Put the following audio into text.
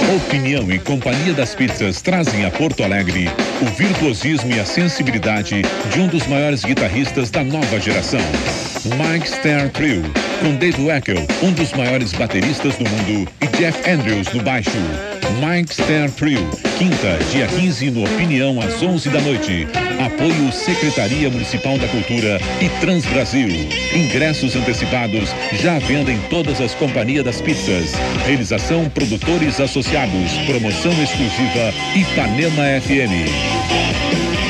Opinião e Companhia das Pizzas trazem a Porto Alegre o virtuosismo e a sensibilidade de um dos maiores guitarristas da nova geração, Mike Stern Trio, com Dave Weckl, um dos maiores bateristas do mundo, e Jeff Andrews no baixo. Mike Stern Trio, quinta, dia 15, no Opinião, às 11 da noite. Apoio Secretaria Municipal da Cultura e Transbrasil. Ingressos antecipados já à venda em todas as companhias das pizzas. Realização Produtores Associados. Promoção exclusiva Ipanema FM.